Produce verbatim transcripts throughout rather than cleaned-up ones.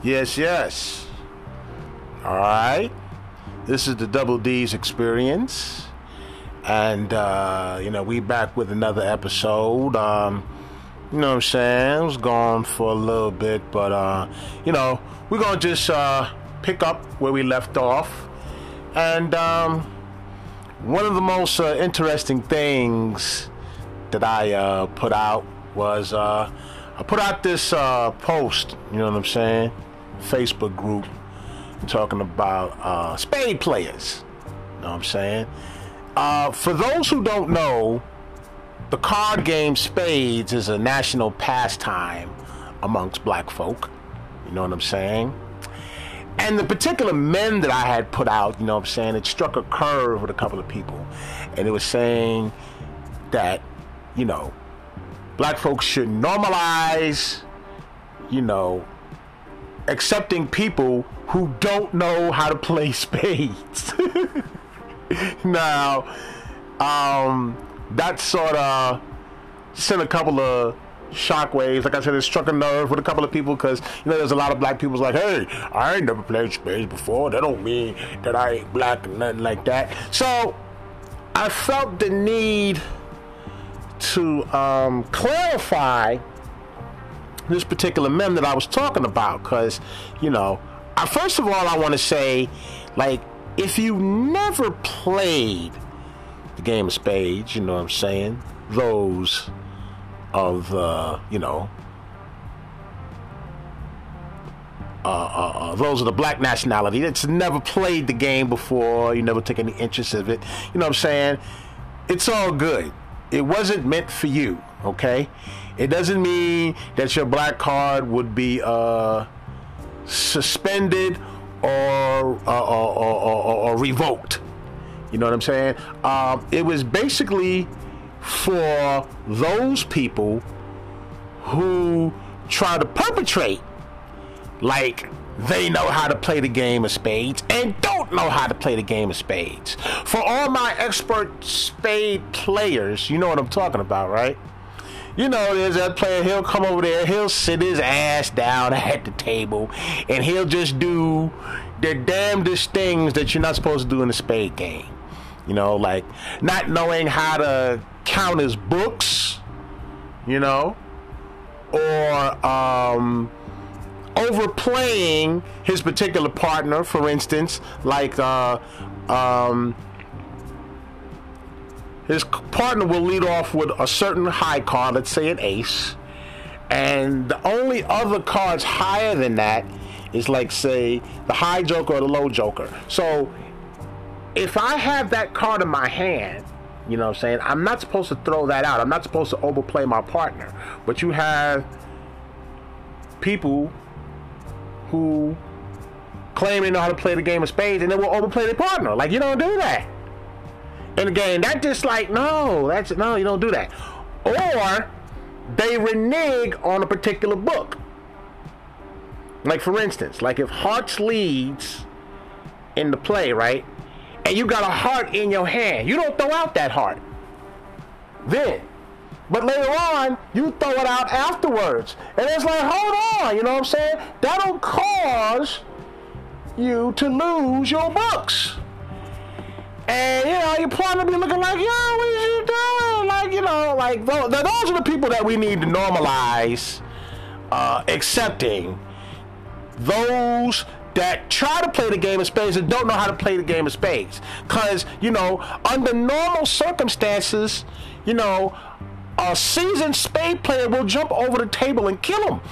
Yes, yes. All right. This is the Double D's Experience. And, uh, you know, we back with another episode. Um, you know what I'm saying? I was gone for a little bit, but, uh, you know, we're going to just uh, pick up where we left off. And um, one of the most uh, interesting things that I uh, put out was uh, I put out this uh, post, you know what I'm saying? Facebook group talking about uh, spade players. You know what I'm saying? Uh, for those who don't know, the card game spades is a national pastime amongst black folk. You know what I'm saying? And the particular meme that I had put out, you know what I'm saying, it struck a curve with a couple of people. And it was saying that, you know, black folks should normalize, you know, accepting people who don't know how to play spades. Now, um, that sort of sent a couple of shockwaves. Like I said, it struck a nerve with a couple of people because, you know, there's a lot of black people like, hey, I ain't never played spades before. That don't mean that I ain't black and nothing like that. So I felt the need to um, clarify this particular meme that I was talking about because, you know, I, first of all, I want to say, like, if you never played the game of spades, you know what I'm saying, those of, uh, you know, uh, uh, uh, those of the black nationality that's never played the game before, you never took any interest in it, you know what I'm saying, it's all good. It wasn't meant for you, okay? It doesn't mean that your black card would be uh, suspended or, uh, or, or, or, or revoked. You know what I'm saying? Um, it was basically for those people who try to perpetrate like they know how to play the game of spades and don't know how to play the game of spades. For all my expert spade players, you know what I'm talking about, right? You know, there's that player, he'll come over there, he'll sit his ass down at the table, and he'll just do the damnedest things that you're not supposed to do in a spade game. You know, like not knowing how to count his books, you know, or um, overplaying his particular partner, for instance, like uh, um, his partner will lead off with a certain high card, let's say an ace, and the only other cards higher than that is like, say, the high joker or the low joker. So if I have that card in my hand, you know what I'm saying, I'm not supposed to throw that out. I'm not supposed to overplay my partner. But you have people who claim they know how to play the game of spades and they will overplay their partner. Like, you don't do that. And again, that just like, no, that's, no, you don't do that. Or they renege on a particular book. Like, for instance, like if hearts leads in the play, right? And you got a heart in your hand, you don't throw out that heart then. But later on, you throw it out afterwards. And it's like, hold on, you know what I'm saying? That'll cause you to lose your books. And, you know, your partner be looking like, yo, what is you doing? Like, you know, like, those, those are the people that we need to normalize uh, accepting those that try to play the game of spades and don't know how to play the game of spades. Because, you know, under normal circumstances, you know, a seasoned spade player will jump over the table and kill him.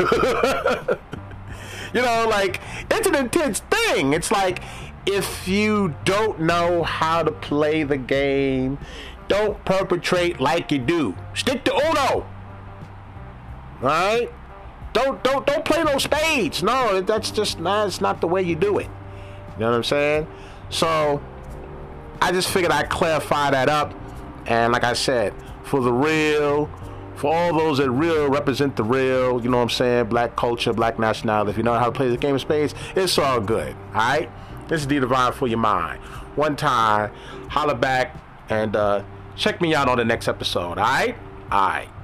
You know, like, it's an intense thing. It's like, if you don't know how to play the game, don't perpetrate like you do. Stick to Uno. Alright? Don't don't don't play those spades. No, that's just nah, it's not the way you do it. You know what I'm saying? So I just figured I'd clarify that up. And like I said, for the real, for all those that real represent the real, you know what I'm saying, black culture, black nationality, if you know how to play the game of spades, it's all good. Alright? This is D Divine for your mind. One time, holla back and uh, check me out on the next episode. Alright? Alright.